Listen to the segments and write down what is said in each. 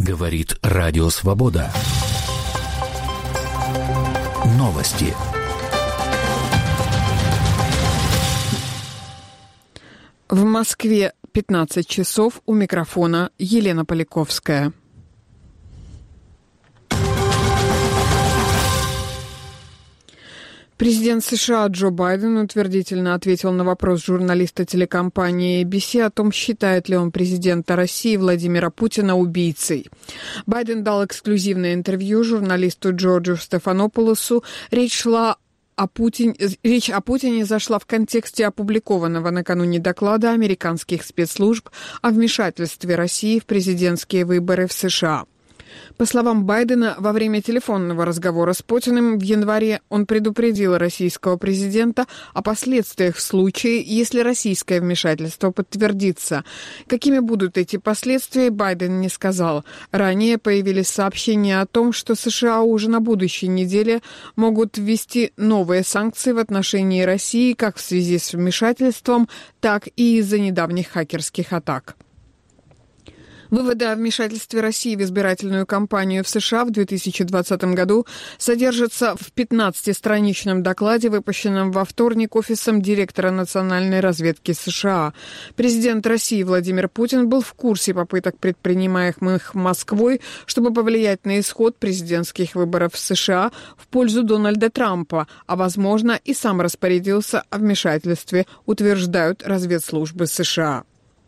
Говорит Радио Свобода. Новости. В Москве 15 часов, у микрофона Елена Поляковская. Президент США Джо Байден утвердительно ответил на вопрос журналиста телекомпании ABC о том, считает ли он президента России Владимира Путина убийцей. Байден дал эксклюзивное интервью журналисту Джорджу Стефанополосу. Речь о Путине зашла в контексте опубликованного накануне доклада американских спецслужб о вмешательстве России в президентские выборы в США. По словам Байдена, во время телефонного разговора с Путиным в январе он предупредил российского президента о последствиях в случае, если российское вмешательство подтвердится. Какими будут эти последствия, Байден не сказал. Ранее появились сообщения о том, что США уже на будущей неделе могут ввести новые санкции в отношении России как в связи с вмешательством, так и из-за недавних хакерских атак. Выводы о вмешательстве России в избирательную кампанию в США в 2020 году содержатся в 15-страничном докладе, выпущенном во вторник Офисом директора национальной разведки США. Президент России Владимир Путин был в курсе попыток, предпринимаемых Москвой, чтобы повлиять на исход президентских выборов в США в пользу Дональда Трампа, а, возможно, и сам распорядился о вмешательстве, утверждают разведслужбы США.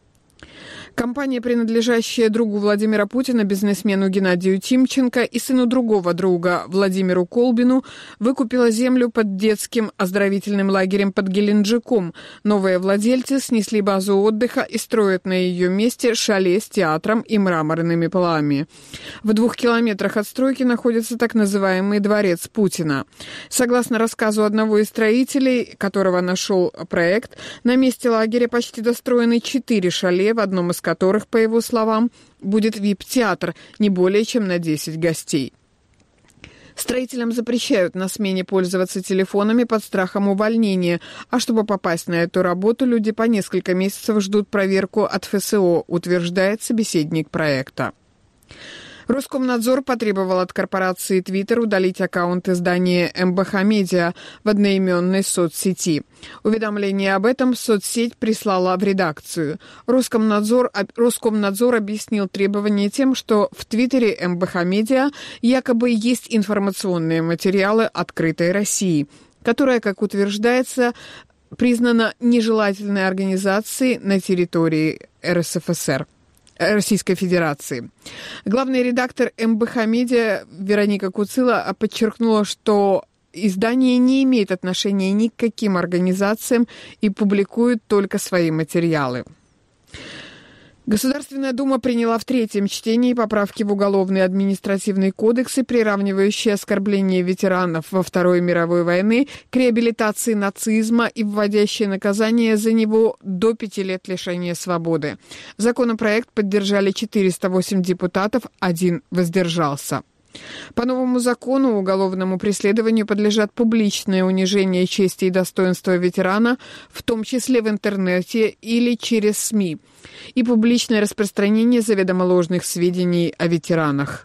Компания, принадлежащая другу Владимира Путина, бизнесмену Геннадию Тимченко, и сыну другого друга Владимиру Колбину, выкупила землю под детским оздоровительным лагерем под Геленджиком. Новые владельцы снесли базу отдыха и строят на ее месте шале с театром и мраморными полами. В 2 километрах от стройки находится так называемый дворец Путина. Согласно рассказу одного из строителей, которого нашел проект, на месте лагеря почти достроены 4 шале, в одном из которых, по его словам, будет вип-театр не более чем на 10 гостей. Строителям запрещают на смене пользоваться телефонами под страхом увольнения, а чтобы попасть на эту работу, люди по несколько месяцев ждут проверку от ФСО, утверждает собеседник проекта. Роскомнадзор потребовал от корпорации Twitter удалить аккаунт издания МБХ Медиа в одноименной соцсети. Уведомление об этом соцсеть прислала в редакцию. Роскомнадзор объяснил требование тем, что в Твиттере МБХ Медиа якобы есть информационные материалы открытой России, которая, как утверждается, признана нежелательной организацией на территории РСФСР. Российской Федерации. Главный редактор МБХ Медиа Вероника Куцила подчеркнула, что издание не имеет отношения ни к каким организациям и публикует только свои материалы. Государственная Дума приняла в 3-м чтении поправки в Уголовный административный кодекс, приравнивающие оскорбления ветеранов во Второй мировой войны к реабилитации нацизма и вводящие наказание за него до 5 лет лишения свободы. Законопроект поддержали 408 депутатов, 1 воздержался. По новому закону уголовному преследованию подлежат публичное унижение чести и достоинства ветерана, в том числе в интернете или через СМИ, и публичное распространение заведомо ложных сведений о ветеранах.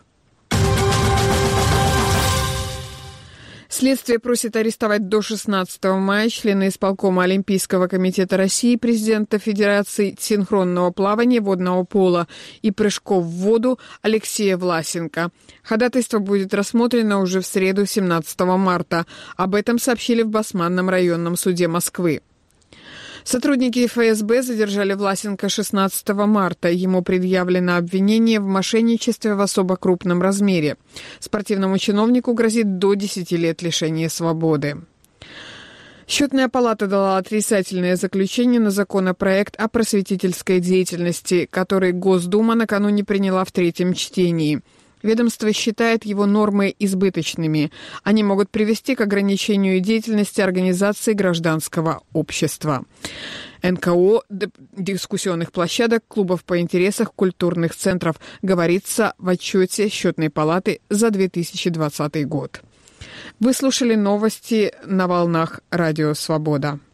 Следствие просит арестовать до 16 мая члена исполкома Олимпийского комитета России, президента Федерации синхронного плавания, водного пола и прыжков в воду Алексея Власенко. Ходатайство будет рассмотрено уже в среду, 17 марта. Об этом сообщили в Басманном районном суде Москвы. Сотрудники ФСБ задержали Власенко 16 марта. Ему предъявлено обвинение в мошенничестве в особо крупном размере. Спортивному чиновнику грозит до 10 лет лишения свободы. Счетная палата дала отрицательное заключение на законопроект о просветительской деятельности, который Госдума накануне приняла в 3-м чтении. Ведомство считает его нормы избыточными. Они могут привести к ограничению деятельности организаций гражданского общества. НКО, дискуссионных площадок, клубов по интересам, культурных центров, говорится в отчете Счетной палаты за 2020 год. Вы слушали новости на волнах Радио Свобода.